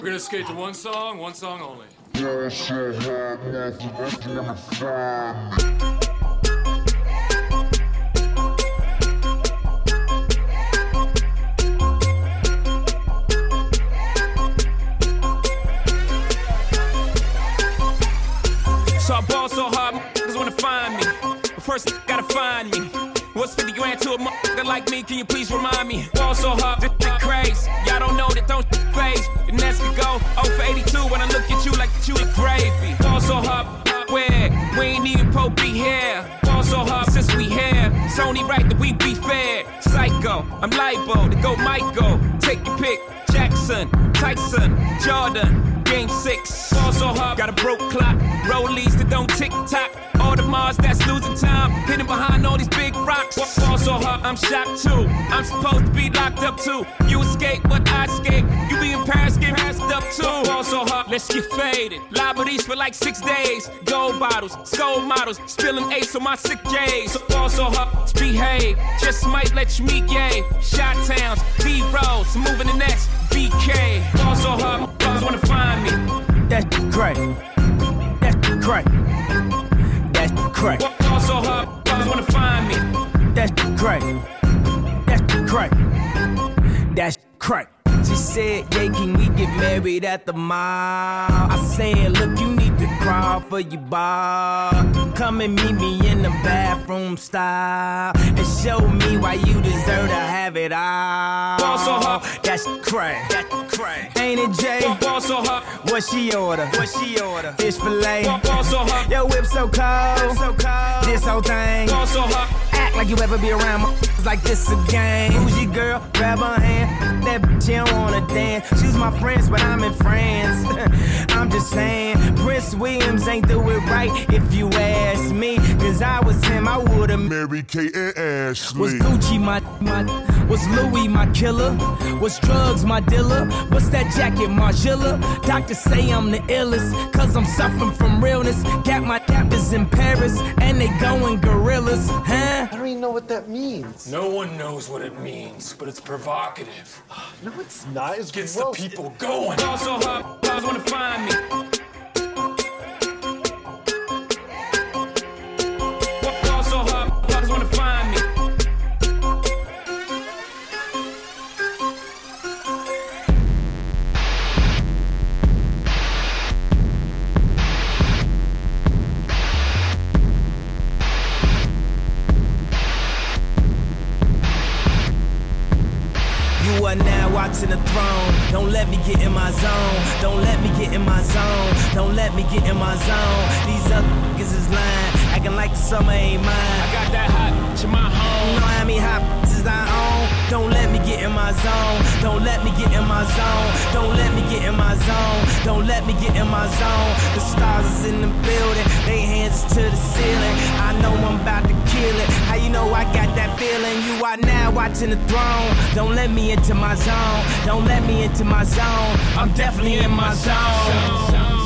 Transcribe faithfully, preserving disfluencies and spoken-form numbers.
We're gonna skate to one song, one song only. So I ball so hard, motherfuckers wanna find me. But first, gotta find me. What's fifty grand to a motherfucker like me? Can you please remind me? Ball so hard, this shit crazy. Y'all don't know that don't shit phase. The Nets could go oh for eighty-two when I look at you like you the gravy. Ball so hard, where we ain't even Pope be here. Ball so hard since we here. It's only right that we be fair. Psycho, I'm libo to go Michael. Take your pick. Jackson, Tyson, Jordan. Game six, ball so hard, got a broke clock. Rollies that don't tick tock. All the Mars that's losing time, hidden behind all these big rocks. Ball so hard, I'm shocked too. I'm supposed to be locked up too. You escape, but I escape. You be in Paris, get passed up too. Ball so hard, let's get faded. Liberties for like six days. Gold bottles, skull models, spilling ace on my sick days. So ball so hard, behave. Just might let you meet gay. Shot towns, B rolls, moving the next B K. Ball so hard, motherfuckers wanna find me. That's crack. That's crack. That's crack. Ball so hard, motherfuckers wanna find me. That's crack. That's crack. That's crack. She said, yeah, can we get married at the mall? I said, look, you need to crawl for your bar. Come and meet me in the bathroom style and show me why you deserve to have it all. Ball so hard, that's crack. That's crack. Ain't it, Jay? Ball so hard, what she order? What she order? Fish fillet. Ball so hard, your whip so cold. So cold. This whole thing. Ball so hard. Act like you ever be around my like this again. Who's your girl? Grab her hand. That bitch, she don't wanna dance. She's my friends, but I'm in France. I'm just saying, Prince Williams ain't do it right if you ask me. Cause I was him, I would've Mary Kate and Ashley. Was Gucci my, my, was Louis my killer? Was drugs my dealer? What's that jacket, Margiela? Doctors say I'm the illest, cause I'm suffering from realness. Got my captors in Paris, and they going gorillas, huh? I don't even know what that means. No one knows what it means, but it's provocative. No, it's not. It's Gets gross. the people going. Ball so hard, motherfuckers wanna find me. Ball so hard, motherfuckers wanna find me. You are now watching the throne. Don't let me get in my zone. Don't let me get in my zone. Don't let me get in my zone. These other niggas is lying, acting like the summer ain't mine. I got that hot to my home. You know how many hot is I own? Don't let me get in my zone. Don't let me get in my zone. Don't let me get in my zone. Don't let me get in my zone. The stars is in the building. They hands to the ceiling. I know I'm about to kill it. How you know I got that feeling? You are now watching the throne. Don't let me into my zone. Don't let me into my zone. I'm definitely in my zone.